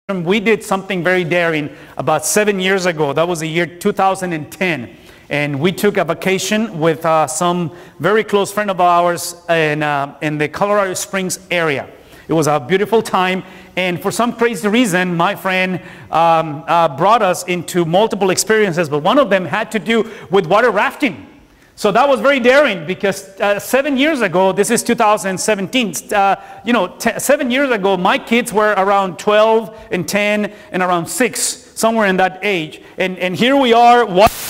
We did something very daring about 7 years ago. That was the year 2010. And we took a vacation with some very close friend of ours in the Colorado Springs area. It was a beautiful time. And for some crazy reason, my friend brought us into multiple experiences. But one of them had to do with water rafting. So that was very daring because 7 years ago, this is 2017, 7 years ago, my kids were around 12 and 10 and around 6, somewhere in that age. And here we are.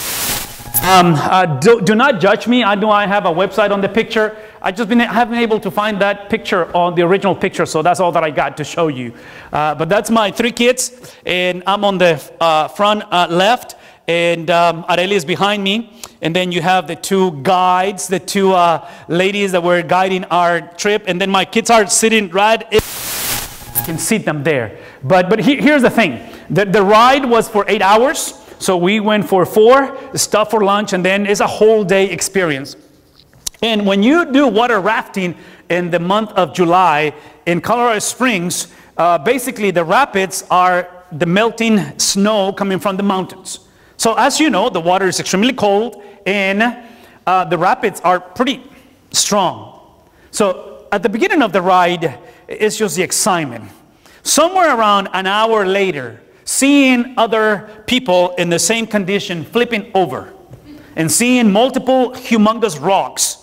Do not judge me. I know I have a website on the picture. I haven't been able to find that picture on the original picture, so that's all that I got to show you. But that's my 3 kids, and I'm on the front left, and Arely is behind me. And then you have the 2 guides, the 2 ladies that were guiding our trip. And then my kids are sitting right in. You can see them there. But here's the thing. The ride was for 8 hours. So we went for 4, stopped for lunch, and then it's a whole day experience. And when you do water rafting in the month of July in Colorado Springs, basically the rapids are the melting snow coming from the mountains. So as you know, the water is extremely cold and the rapids are pretty strong. So at the beginning of the ride, it's just the excitement. Somewhere around an hour later, seeing other people in the same condition flipping over and seeing multiple humongous rocks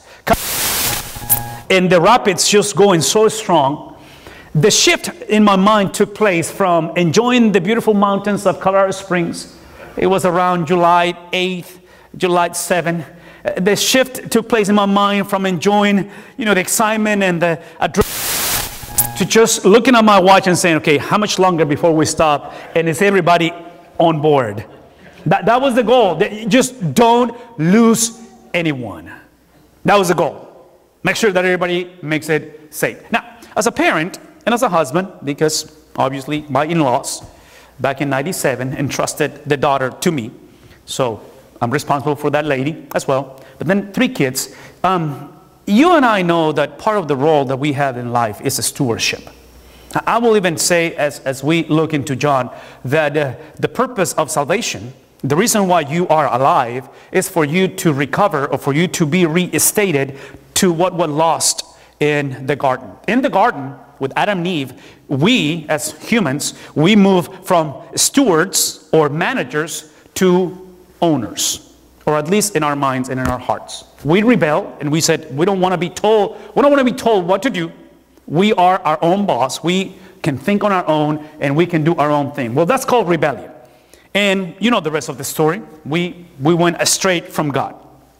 and the rapids just going so strong, the shift in my mind took place from enjoying the beautiful mountains of Colorado Springs. It was around July 8th, July 7th. The shift took place in my mind from enjoying, the excitement and the adrenaline to just looking at my watch and saying, okay, how much longer before we stop? And is everybody on board? That was the goal. Just don't lose anyone. That was the goal. Make sure that everybody makes it safe. Now, as a parent and as a husband, because obviously my in-laws, back in 97, entrusted the daughter to me. So I'm responsible for that lady as well. But then 3 kids. You and I know that part of the role that we have in life is a stewardship. I will even say, as we look into John, that the purpose of salvation, the reason why you are alive, is for you to recover or for you to be reinstated to what was lost in the garden. In the garden, with Adam and Eve, we as humans, we move from stewards or managers to owners, or at least in our minds and in our hearts. We rebel and we said we don't want to be told what to do. We are our own boss. We can think on our own and we can do our own thing. Well, that's called rebellion. And you know the rest of the story. We went astray from God.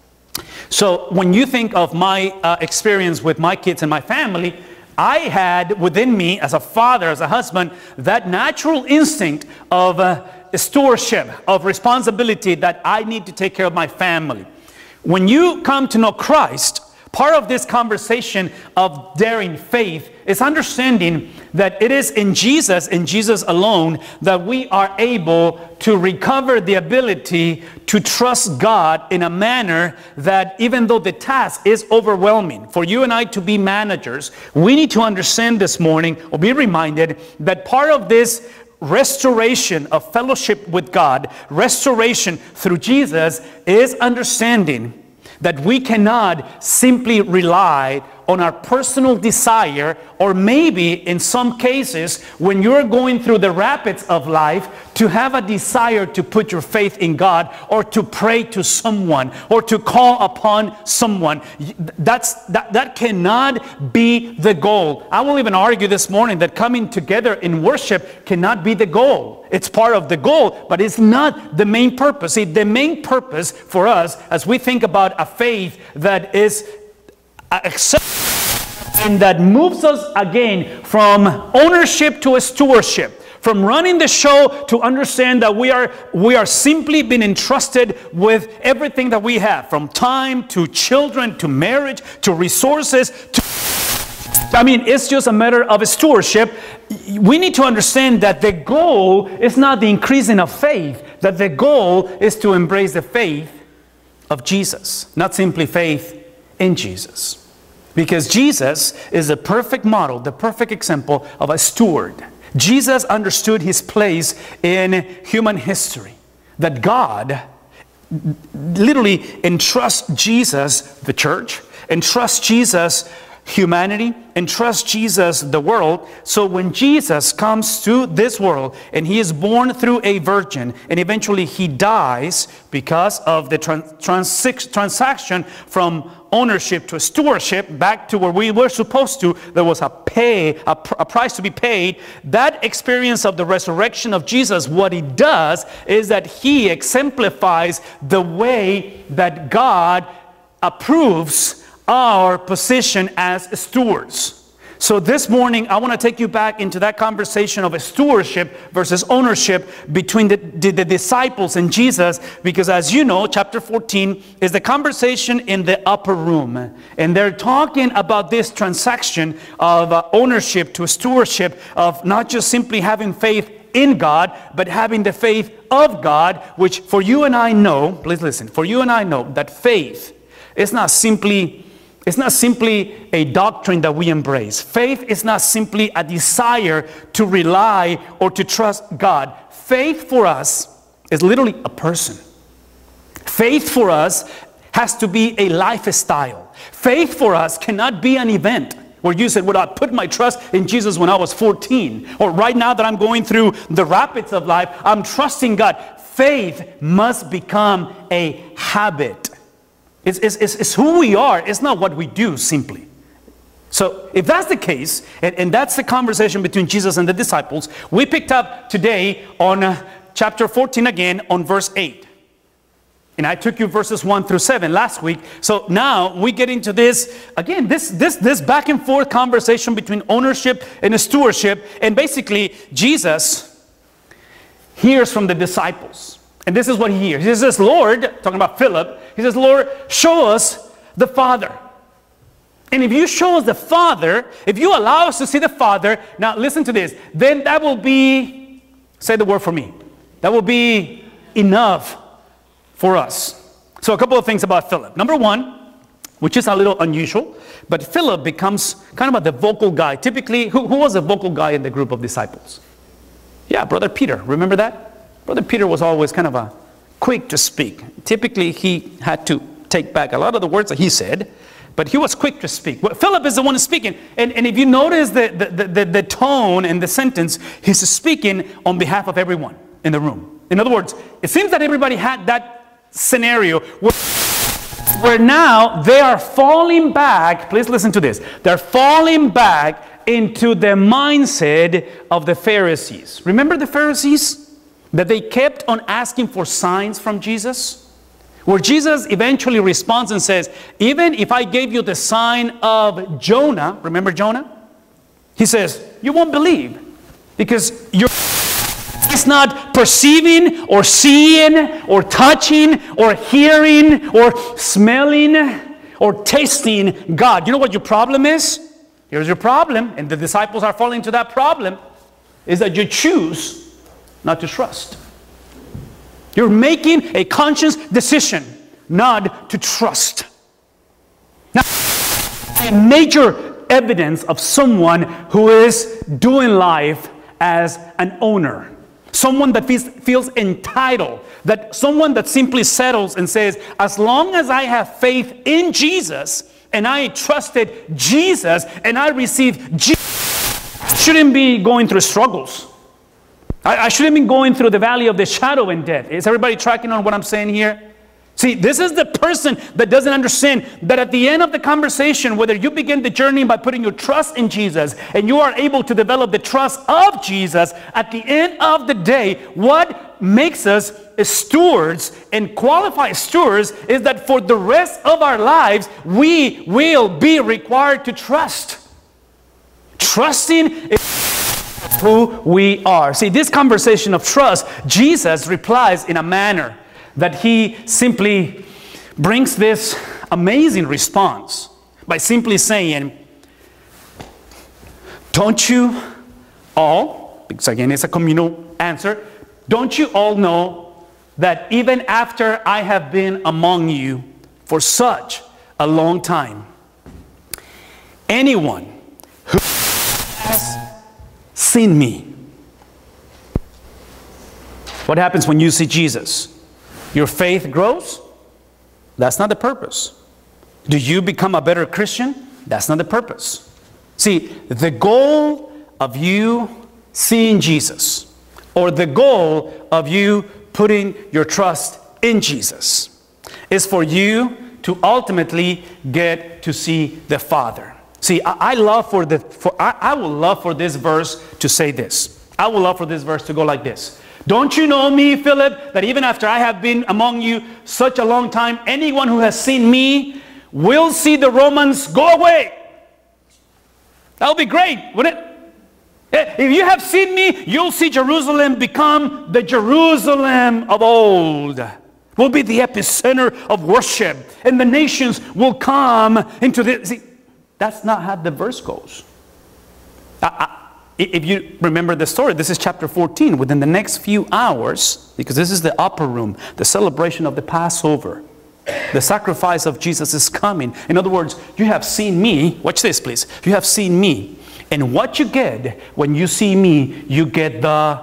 So when you think of my experience with my kids and my family, I had within me, as a father, as a husband, that natural instinct of stewardship, of responsibility that I need to take care of my family. When you come to know Christ, part of this conversation of daring faith is understanding that it is in Jesus alone, that we are able to recover the ability to trust God in a manner that even though the task is overwhelming, for you and I to be managers, we need to understand this morning or be reminded that part of this restoration of fellowship with God, restoration through Jesus, is understanding that we cannot simply rely on our personal desire, or maybe in some cases when you're going through the rapids of life, to have a desire to put your faith in God or to pray to someone or to call upon someone. That cannot be the goal. I will even argue this morning that coming together in worship cannot be the goal. It's part of the goal, but it's not the main purpose. See, the main purpose for us as we think about a faith that is and that moves us again from ownership to a stewardship, from running the show to understand that we are simply being entrusted with everything that we have, from time to children to marriage to resources to it's just a matter of a stewardship. We need to understand that the goal is not the increasing of faith, that the goal is to embrace the faith of Jesus, not simply faith in Jesus. Because Jesus is the perfect model, the perfect example of a steward. Jesus understood his place in human history. That God literally entrusts Jesus, the church, entrusts Jesus, humanity, entrusts Jesus, the world. So when Jesus comes to this world and he is born through a virgin and eventually he dies because of the transaction from ownership to stewardship back to where we were supposed to, there was a price to be paid. That experience of the resurrection of Jesus, what he does is that he exemplifies the way that God approves our position as stewards. So this morning, I want to take you back into that conversation of a stewardship versus ownership between the disciples and Jesus, because as you know, chapter 14 is the conversation in the upper room. And they're talking about this transaction of ownership to stewardship, of not just simply having faith in God, but having the faith of God, which for you and I know, please listen, for you and I know that faith is not simply a doctrine that we embrace. Faith is not simply a desire to rely or to trust God. Faith for us is literally a person. Faith for us has to be a lifestyle. Faith for us cannot be an event where you said, well, I put my trust in Jesus when I was 14. Or right now that I'm going through the rapids of life, I'm trusting God. Faith must become a habit. It's who we are. It's not what we do simply. So if that's the case, and that's the conversation between Jesus and the disciples, we picked up today on chapter 14 again on verse 8. And I took you verses 1 through 7 last week. So now we get into this, again, this back and forth conversation between ownership and stewardship. And basically, Jesus hears from the disciples. And this is what he hears. He says, Lord, talking about Philip, he says, Lord, show us the Father. And if you show us the Father, if you allow us to see the Father, now listen to this, then that will be, say the word for me, that will be enough for us. So a couple of things about Philip. Number one, which is a little unusual, but Philip becomes kind of the vocal guy. Typically, who was a vocal guy in the group of disciples? Yeah, Brother Peter. Remember that? Brother Peter was always kind of quick to speak. Typically, he had to take back a lot of the words that he said, but he was quick to speak. Well, Philip is the one speaking. And if you notice the tone and the sentence, he's speaking on behalf of everyone in the room. In other words, it seems that everybody had that scenario where now they are falling back. Please listen to this. They're falling back into the mindset of the Pharisees. Remember the Pharisees? That they kept on asking for signs from Jesus? Where Jesus eventually responds and says, even if I gave you the sign of Jonah, remember Jonah? He says, you won't believe because you're not perceiving or seeing or touching or hearing or smelling or tasting God. You know what your problem is? Here's your problem, and the disciples are falling into that problem, is that you choose not to trust. You're making a conscious decision not to trust. Now, a major evidence of someone who is doing life as an owner. Someone that feels entitled. That someone that simply settles and says, as long as I have faith in Jesus and I trusted Jesus and I received Jesus, I shouldn't be going through struggles. I shouldn't be going through the valley of the shadow and death. Is everybody tracking on what I'm saying here? See, this is the person that doesn't understand that at the end of the conversation, whether you begin the journey by putting your trust in Jesus and you are able to develop the trust of Jesus, at the end of the day, what makes us stewards and qualified stewards is that for the rest of our lives, we will be required to trust. Trusting is who we are. See, this conversation of trust, Jesus replies in a manner that he simply brings this amazing response by simply saying, don't you all, because again it's a communal answer, don't you all know that even after I have been among you for such a long time, anyone who has seen me What happens when you see Jesus? Your faith grows? That's not the purpose. Do you become a better Christian? That's not the purpose. See, the goal of you seeing Jesus, or the goal of you putting your trust in Jesus, is for you to ultimately get to see the Father. See, I would love for this verse to say this. I would love for this verse to go like this. Don't you know me, Philip, that even after I have been among you such a long time, anyone who has seen me will see the Romans go away? That would be great, wouldn't it? If you have seen me, you'll see Jerusalem become the Jerusalem of old. Will be the epicenter of worship, and the nations will come into this. See, that's not how the verse goes. If you remember the story, this is chapter 14. Within the next few hours, because this is the upper room, the celebration of the Passover, the sacrifice of Jesus is coming. In other words, you have seen me. Watch this, please. You have seen me. And what you get when you see me, you get the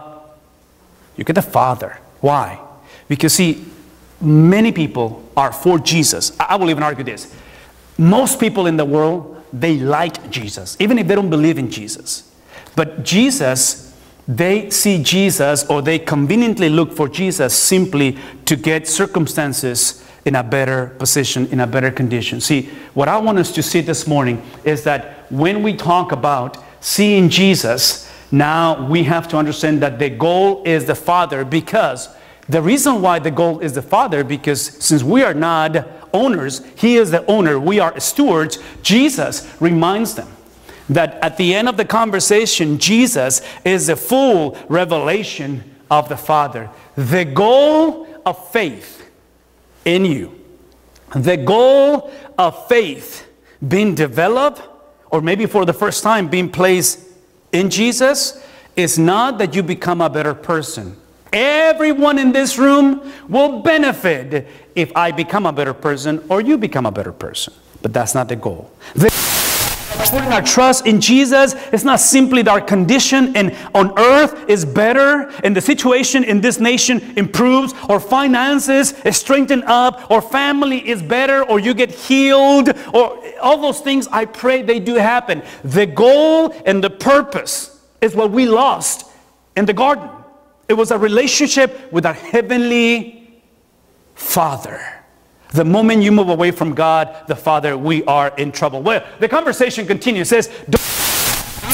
Father. Why? Because see, many people are for Jesus. I will even argue this. Most people in the world, they like Jesus, even if they don't believe in Jesus. But Jesus, they see Jesus, or they conveniently look for Jesus simply to get circumstances in a better position, in a better condition. See, what I want us to see this morning is that when we talk about seeing Jesus, now we have to understand that the goal is the Father, because the reason why the goal is the Father, because since we are not owners, He is the owner, we are stewards. Jesus reminds them that at the end of the conversation, Jesus is the full revelation of the Father. The goal of faith in you, the goal of faith being developed, or maybe for the first time being placed in Jesus, is not that you become a better person. Everyone in this room will benefit if I become a better person or you become a better person. But that's not the goal. Putting our trust in Jesus is not simply that our condition on earth is better, and the situation in this nation improves, or finances is strengthened up, or family is better, or you get healed, or all those things. I pray they do happen. The goal and the purpose is what we lost in the garden. It was a relationship with our heavenly Father. The moment you move away from God, the Father, we are in trouble. Well, the conversation continues. It says,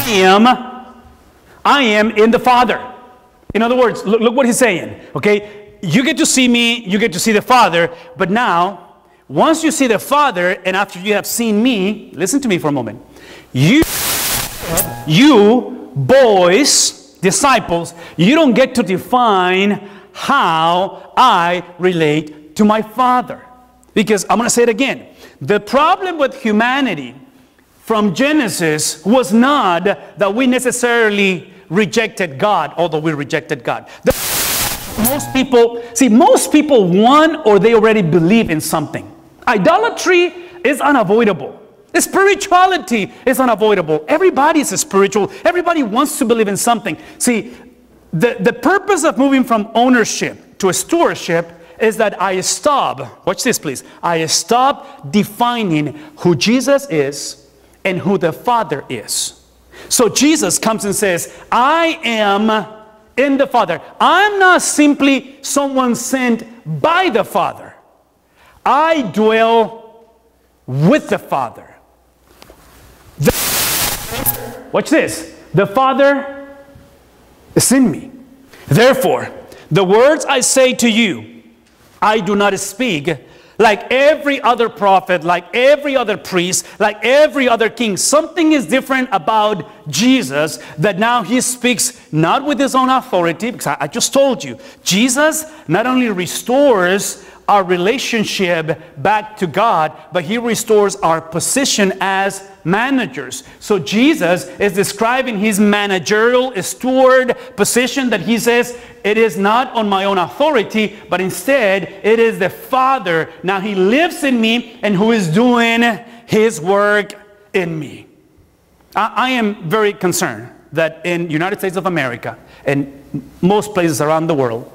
I am in the Father. In other words, look what he's saying. Okay, you get to see me, you get to see the Father. But now, once you see the Father, and after you have seen me, listen to me for a moment. You boys, disciples, you don't get to define how I relate to my Father. Because I'm going to say it again. The problem with humanity from Genesis was not that we necessarily rejected God, although we rejected God. Most people want, or they already believe in something. Idolatry is unavoidable. Spirituality is unavoidable. Everybody is spiritual. Everybody wants to believe in something. See, the purpose of moving from ownership to a stewardship is that I stop, watch this please, I stop defining who Jesus is and who the Father is. So Jesus comes and says, I am in the Father. I'm not simply someone sent by the Father. I dwell with the Father. Watch this. The Father is in me. Therefore, the words I say to you, I do not speak like every other prophet, like every other priest, like every other king. Something is different about Jesus, that now he speaks not with his own authority, because I just told you, Jesus not only restores our relationship back to God, but he restores our position as managers. So Jesus is describing his managerial steward position, that he says, it is not on my own authority, but instead it is the Father. Now he lives in me and who is doing his work in me. I am very concerned that in the United States of America and most places around the world,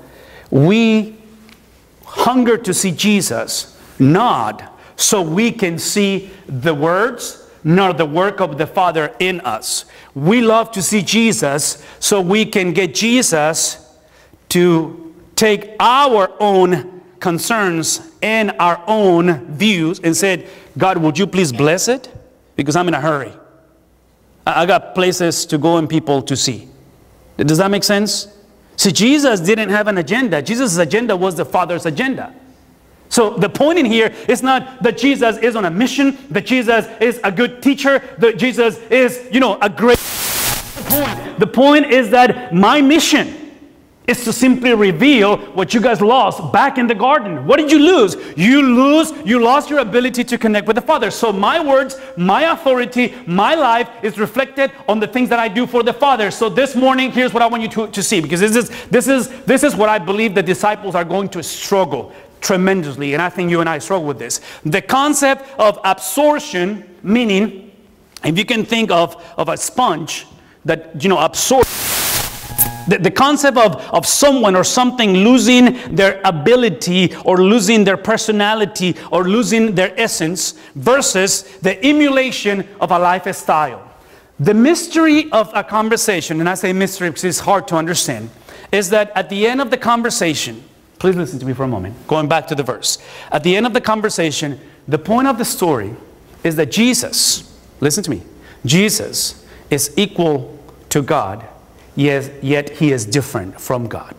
We hunger to see Jesus, not so we can see the words, nor the work of the Father in us. We love to see Jesus so we can get Jesus to take our own concerns and our own views and said, God, would you please bless it? Because I'm in a hurry. I got places to go and people to see. Does that make sense? See, Jesus didn't have an agenda. Jesus' agenda was the Father's agenda. So the point in here is not that Jesus is on a mission, that Jesus is a good teacher, that Jesus is, a great point. The point is that my mission is to simply reveal what you guys lost back in the garden. What did you lose? You lost your ability to connect with the Father. So my words, my authority, my life is reflected on the things that I do for the Father. So this morning, here's what I want you to see, because this is what I believe the disciples are going to struggle tremendously, and I think you and I struggle with this. The concept of absorption, meaning, if you can think of a sponge that, absorbs. The concept of someone or something losing their ability or losing their personality or losing their essence versus the emulation of a lifestyle. The mystery of a conversation, and I say mystery because it's hard to understand, is that at the end of the conversation, please listen to me for a moment, going back to the verse. At the end of the conversation, the point of the story is that Jesus, listen to me, Jesus is equal to God, yet he is different from God.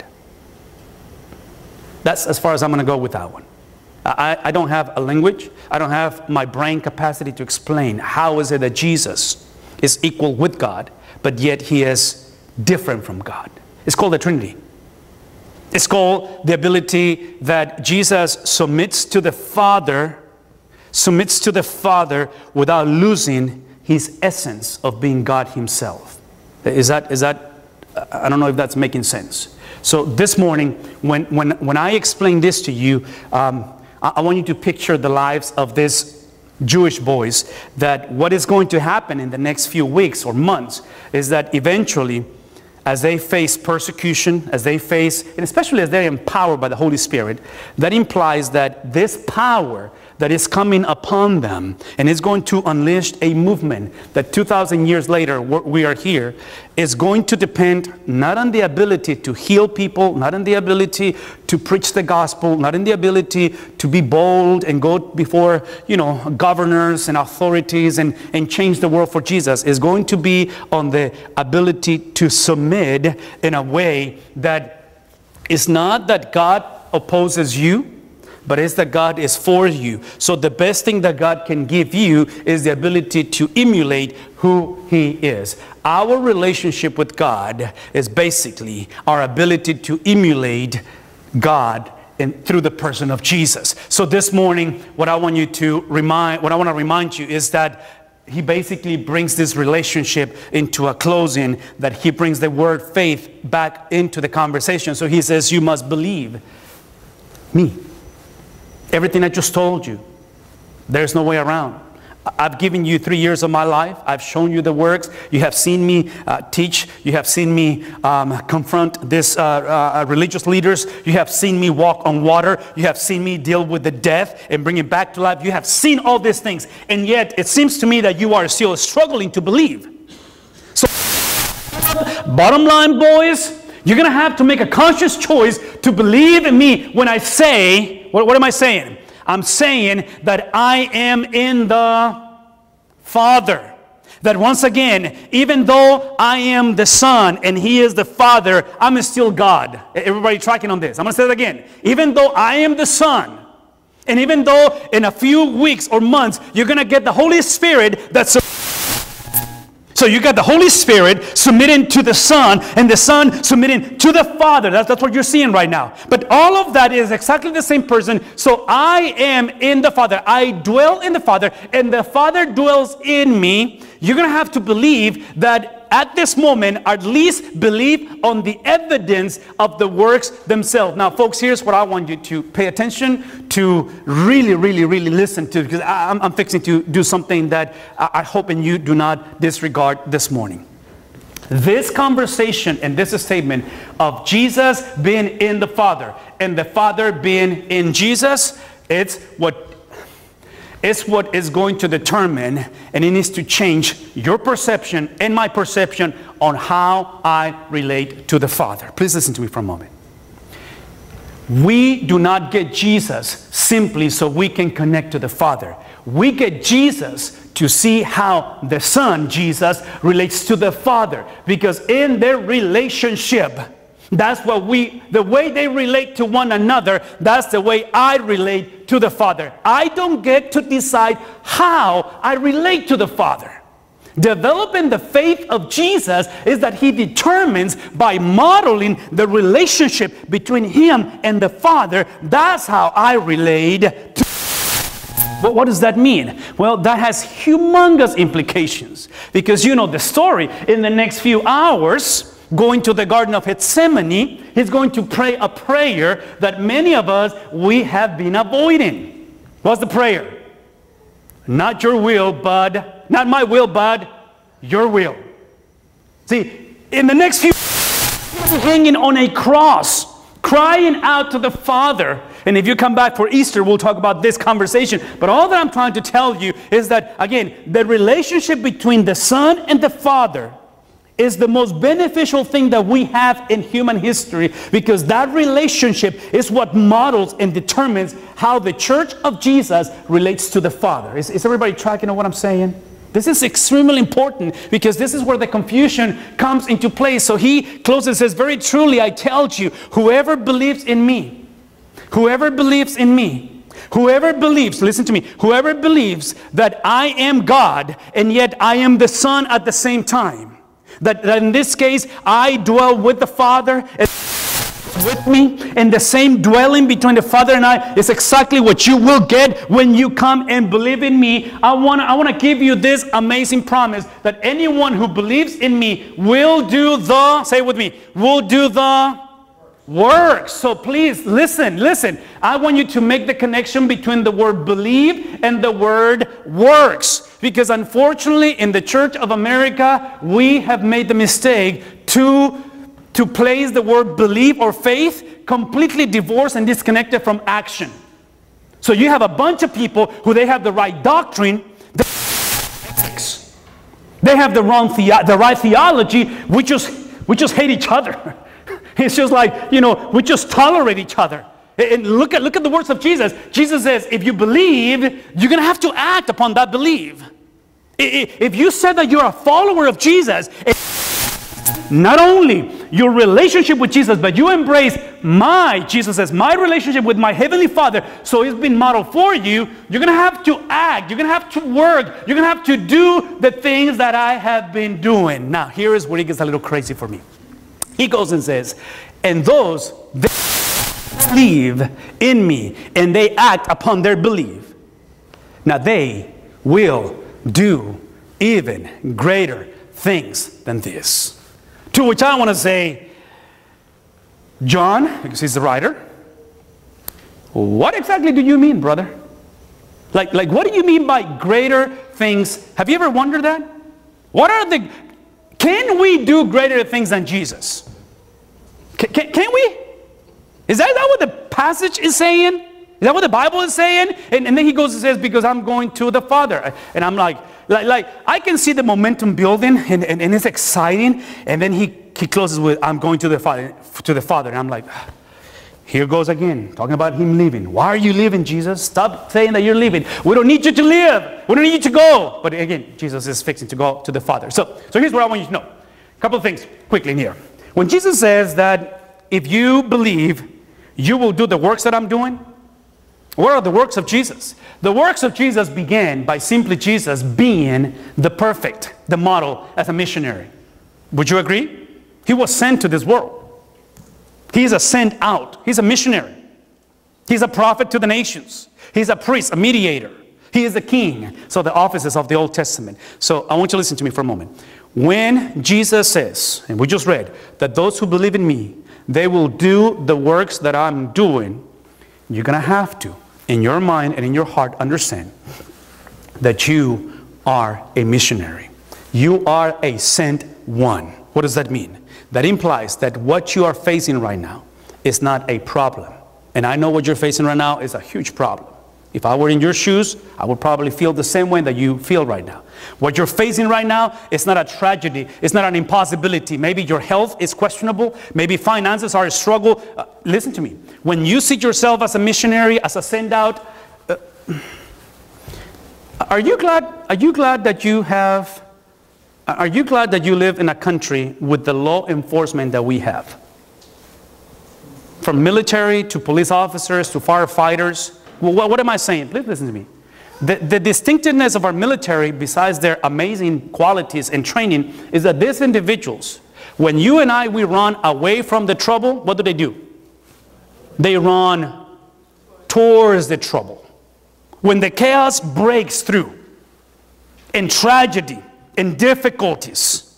That's as far as I'm going to go with that one. I don't have a language. I don't have my brain capacity to explain how is it that Jesus is equal with God, but yet he is different from God. It's called the Trinity. It's called the ability that Jesus submits to the Father without losing his essence of being God himself. Is that I don't know if that's making sense. So this morning, when I explain this to you, I want you to picture the lives of these Jewish boys, that what is going to happen in the next few weeks or months is that eventually, as they face persecution, and especially as they're empowered by the Holy Spirit, that implies that this power that is coming upon them and is going to unleash a movement that 2,000 years later we are here, is going to depend not on the ability to heal people, not on the ability to preach the gospel, not on the ability to be bold and go before governors and authorities and change the world for Jesus. Is going to be on the ability to submit in a way that is not that God opposes you, but it's that God is for you. So the best thing that God can give you is the ability to emulate who he is. Our relationship with God is basically our ability to emulate God through the person of Jesus. So this morning, what I want to remind you is that he basically brings this relationship into a closing, that he brings the word faith back into the conversation. So he says, you must believe me. Everything I just told you, there's no way around. I've given you 3 years of my life. I've shown you the works. You have seen me teach. You have seen me confront these religious leaders. You have seen me walk on water. You have seen me deal with the death and bring it back to life. You have seen all these things. And yet, it seems to me that you are still struggling to believe. So, bottom line, boys, you're going to have to make a conscious choice to believe in me when I say, what am I saying? I'm saying that I am in the Father. That once again, even though I am the Son and he is the Father, I'm still God. Everybody tracking on this? I'm going to say it again. Even though I am the Son, and even though in a few weeks or months, you're going to get the Holy Spirit that's... So you got the Holy Spirit submitting to the Son, and the Son submitting to the Father. That's what you're seeing right now. But all of that is exactly the same person. So I am in the Father. I dwell in the Father, and the Father dwells in me. You're going to have to believe that at this moment, at least believe on the evidence of the works themselves. Now, folks, here's what I want you to pay attention to, really, really, really listen to, because I'm fixing to do something that I hope and you do not disregard this morning. This conversation and this statement of Jesus being in the Father and the Father being in Jesus, it's what is going to determine, and it needs to change your perception and my perception on how I relate to the Father. Please listen to me for a moment. We do not get Jesus simply so we can connect to the Father. We get Jesus to see how the Son, Jesus, relates to the Father. Because in their relationship, that's what the way they relate to one another, that's the way I relate to the Father. I don't get to decide how I relate to the Father. Developing the faith of Jesus is that He determines by modeling the relationship between Him and the Father. That's how I relate to. But what does that mean? Well, that has humongous implications. Because you know the story. In the next few hours, going to the Garden of Gethsemane, He's going to pray a prayer that many of us, we have been avoiding. What's the prayer? Not your will, but, not my will, but your will. See, in the next few, He's hanging on a cross, crying out to the Father. And if you come back for Easter, we'll talk about this conversation. But all that I'm trying to tell you is that, again, the relationship between the Son and the Father is the most beneficial thing that we have in human history, because that relationship is what models and determines how the Church of Jesus relates to the Father. Is everybody tracking on what I'm saying? This is extremely important, because this is where the confusion comes into play. So He closes and says, very truly I tell you, whoever believes in me, whoever believes in me, whoever believes, listen to me, whoever believes that I am God and yet I am the Son at the same time, that in this case, I dwell with the Father and with me, and the same dwelling between the Father and I is exactly what you will get when you come and believe in me. I want to give you this amazing promise that anyone who believes in me will do the, say it with me, will do the works. So please listen. I want you to make the connection between the word believe and the word works. Because unfortunately, in the Church of America, we have made the mistake to place the word believe or faith completely divorced and disconnected from action. So you have a bunch of people who they have the right doctrine, they have the right theology. We just hate each other. It's just like, we just tolerate each other. And look at the words of Jesus. Jesus says, if you believe, you're going to have to act upon that belief. If you said that you're a follower of Jesus, not only your relationship with Jesus, but you embrace Jesus says, my relationship with my Heavenly Father, so it's been modeled for you, you're going to have to act, you're going to have to work, you're going to have to do the things that I have been doing. Now, here is where it gets a little crazy for me. He goes and says, and those that believe in me and they act upon their belief, now they will do even greater things than this. To which I want to say, John, because he's the writer, what exactly do you mean, brother? Like what do you mean by greater things? Have you ever wondered that? Can we do greater things than Jesus? Can we? Is that what the passage is saying? Is that what the Bible is saying? And then he goes and says, because I'm going to the Father. And I'm like I can see the momentum building, and it's exciting. And then he closes with, I'm going to the Father. And I'm like, here goes again, talking about him leaving. Why are you leaving, Jesus? Stop saying that you're leaving. We don't need you to live. We don't need you to go. But again, Jesus is fixing to go to the Father. So here's what I want you to know. A couple of things quickly in here. When Jesus says that if you believe, you will do the works that I'm doing, what are the works of Jesus? The works of Jesus began by simply Jesus being the perfect, the model as a missionary. Would you agree? He was sent to this world. He's a sent out. He's a missionary. He's a prophet to the nations. He's a priest, a mediator. He is the king. So the offices of the Old Testament. So I want you to listen to me for a moment. When Jesus says, and we just read, that those who believe in me, they will do the works that I'm doing, you're going to have to, in your mind and in your heart, understand that you are a missionary. You are a sent one. What does that mean? That implies that what you are facing right now is not a problem. And I know what you're facing right now is a huge problem. If I were in your shoes, I would probably feel the same way that you feel right now. What you're facing right now is not a tragedy. It's not an impossibility. Maybe your health is questionable. Maybe finances are a struggle. Listen to me. When you see yourself as a missionary, as a send out, are you glad that you live in a country with the law enforcement that we have? From military to police officers to firefighters. Well, what am I saying? Please listen to me. The distinctiveness of our military, besides their amazing qualities and training, is that these individuals, when you and I, we run away from the trouble, what do? They run towards the trouble. When the chaos breaks through, and tragedy, and difficulties,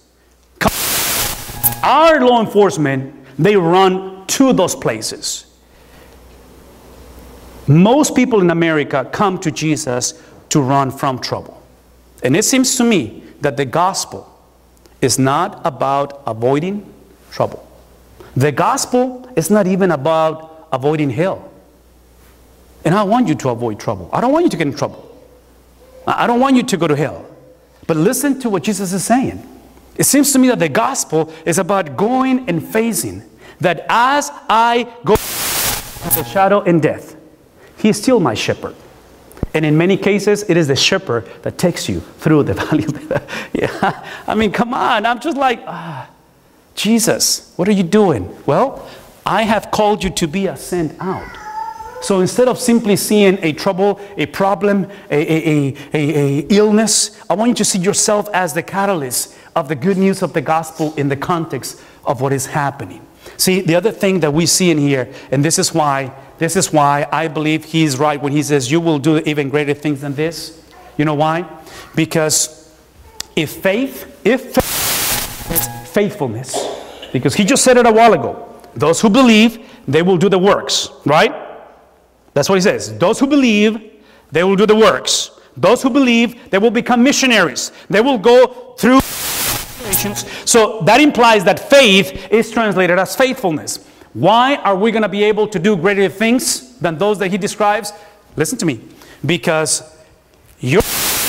our law enforcement, they run to those places. Most people in America come to Jesus to run from trouble. And it seems to me that the gospel is not about avoiding trouble. The gospel is not even about avoiding hell. And I want you to avoid trouble. I don't want you to get in trouble. I don't want you to go to hell. But listen to what Jesus is saying. It seems to me that the gospel is about going and facing that as I go through the shadow and death, He is still my shepherd. And in many cases, it is the shepherd that takes you through the valley of death. Yeah. I mean, come on. I'm just like, Jesus, what are you doing? Well, I have called you to be a sent out. So instead of simply seeing a trouble, a problem, a illness, I want you to see yourself as the catalyst of the good news of the gospel in the context of what is happening. See, the other thing that we see in here, and this is why I believe he's right when he says you will do even greater things than this. You know why? Because if faith is faithfulness, because he just said it a while ago, those who believe, they will do the works, right? That's what he says. Those who believe, they will do the works. Those who believe, they will become missionaries. They will go through situations. So that implies that faith is translated as faithfulness. Why are we going to be able to do greater things than those that he describes? Listen to me. Because your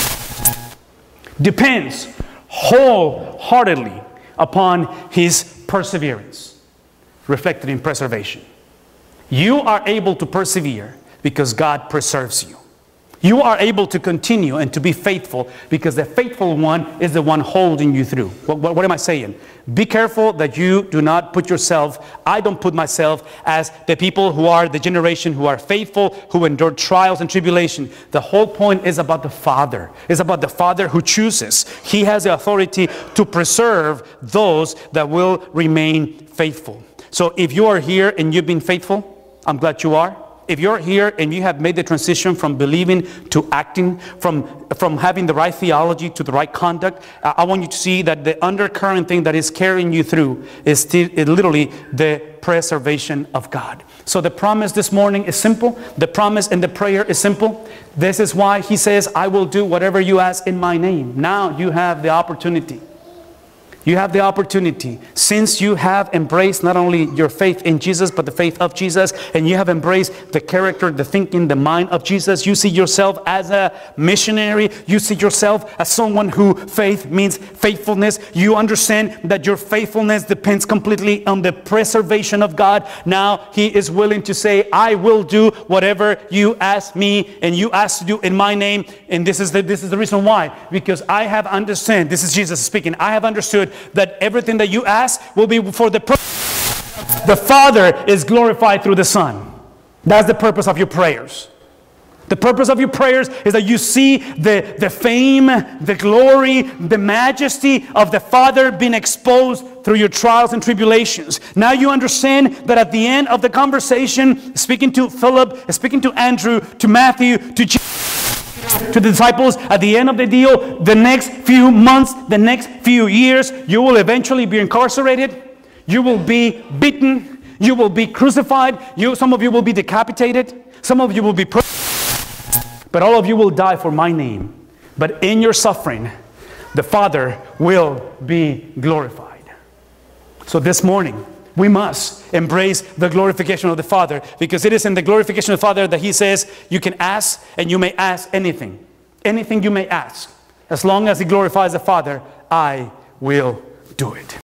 depends wholeheartedly upon his perseverance, reflected in preservation. You are able to persevere because God preserves you. You are able to continue and to be faithful because the faithful one is the one holding you through. What am I saying? Be careful that you do not put yourself, I don't put myself as the people who are the generation who are faithful, who endure trials and tribulation. The whole point is about the Father. It's about the Father who chooses. He has the authority to preserve those that will remain faithful. So if you are here and you've been faithful, I'm glad you are. If you're here and you have made the transition from believing to acting, from having the right theology to the right conduct, I want you to see that the undercurrent thing that is carrying you through is literally the preservation of God. So the promise this morning is simple. The promise and the prayer is simple. This is why he says, I will do whatever you ask in my name. Now you have the opportunity. You have the opportunity, since you have embraced not only your faith in Jesus, but the faith of Jesus, and you have embraced the character, the thinking, the mind of Jesus. You see yourself as a missionary. You see yourself as someone who faith means faithfulness. You understand that your faithfulness depends completely on the preservation of God. Now he is willing to say, I will do whatever you ask me and you ask to do in my name. And this is the reason why. Because I have understood, this is Jesus speaking, I have understood that everything that you ask will be for the purpose. The Father is glorified through the Son. That's the purpose of your prayers. The purpose of your prayers is that you see the fame, the glory, the majesty of the Father being exposed through your trials and tribulations. Now you understand that at the end of the conversation, speaking to Philip, speaking to Andrew, to Matthew, to Jesus, to the disciples, at the end of the deal, the next few months, the next few years, you will eventually be incarcerated. You will be beaten. You will be crucified. Some of you will be decapitated. Some of you will be but all of you will die for my name. But in your suffering, the Father will be glorified. So this morning, we must embrace the glorification of the Father, because it is in the glorification of the Father that he says, you can ask and you may ask anything. Anything you may ask. As long as it glorifies the Father, I will do it.